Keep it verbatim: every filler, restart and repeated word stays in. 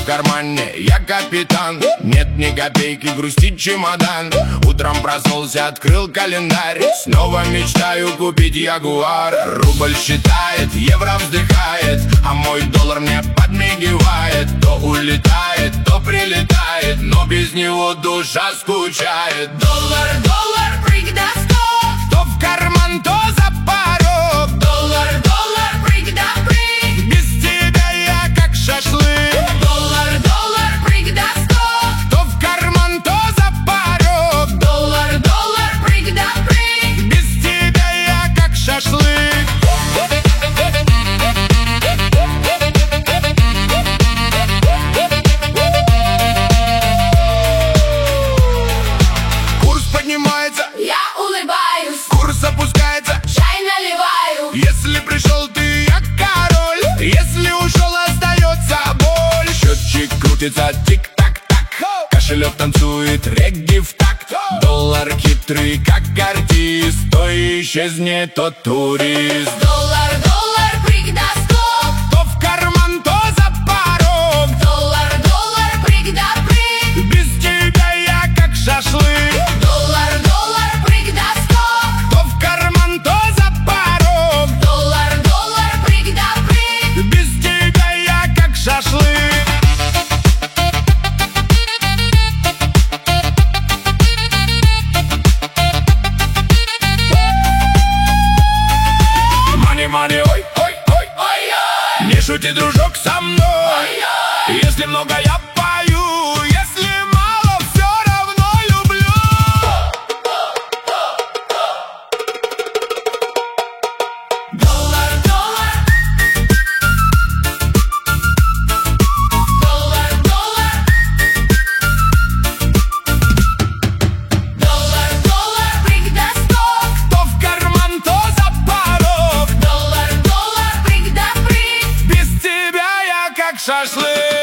в кармане, я капитан. Нет ни копейки, грустит чемодан. Утром проснулся, открыл календарь. Снова мечтаю купить ягуар. Рубль считает, евро вздыхает, а мой доллар мне подмигивает. То улетает, то прилетает, но без него душа скучает. Доллар, доллар, прыг да сто. То в карман, то за порог. Доллар, доллар, прыг да прыг. Без тебя я как шашлык. Доллар, доллар, прыг да сто. То в карман, то за порог. Доллар, доллар, прыг да прыг. Без тебя я как шашлык. Я улыбаюсь, Курс опускается, чай наливаю. если пришел ты, я король. Если ушел, остается боль. Счетчик крутится, тик-так-так. Кошелек танцует регги в такт. Доллар хитрый, как артист. То исчезнет, то турист. Доллар, доллар, прыг да сто. То в карман, то за порог. Доллар, доллар, прыг да прыг. Без тебя я как шашлык. Доллар, доллар, прыг да сто. То в карман, то за порог. Доллар, доллар, прыг да прыг. Без тебя я как шашлык. Мани, мани, ой, ой, ой, ой, не шути, дружок, со мной. Если много, я пою. Если мало, все равно люблю. Доллар, доллар. Доллар, доллар. Доллар, доллар, прыг да сто. То в карман, то за порог. Доллар, доллар, прыг да прыг. Без тебя я как шашлык.